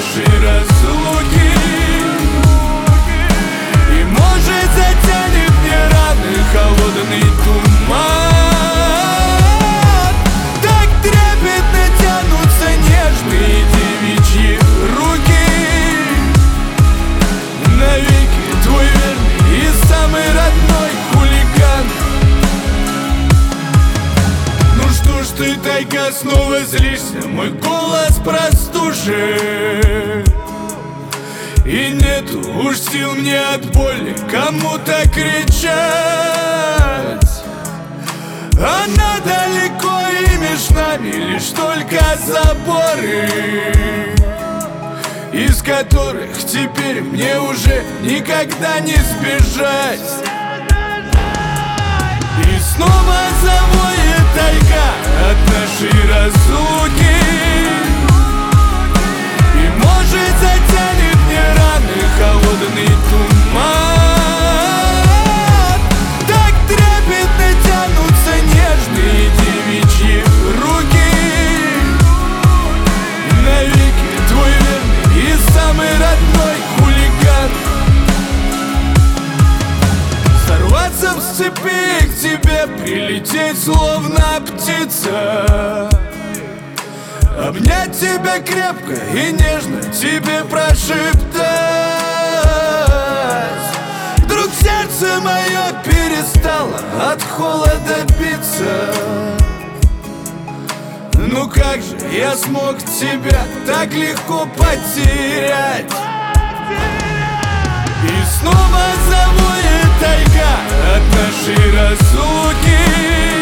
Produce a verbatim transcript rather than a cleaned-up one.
нашей разлуки. И может затянет мне раны холодный туман. Так трепетно тянутся нежные девичьи руки. Навеки твой верный и самый родной хулиган. Ну что ж ты, тайга, снова злишься? Мой голос простужен, и нету уж сил мне от боли кому-то кричать. Она далеко, и меж нами лишь только заборы, из которых теперь мне уже никогда не сбежать. И снова завоет тайга от нашей разлуки. И может затянет мне раны холодный туман. Так трепетно тянутся нежные девичьи руки. Навеки твой верный и самый родной хулиган. Сорваться с цепи, к тебе прилететь словно птица, обнять тебя крепко и нежно тебе прошептать. Вдруг сердце мое перестало от холода биться. Ну как же я смог тебя так легко потерять? И снова завоет тайга от нашей разлуки.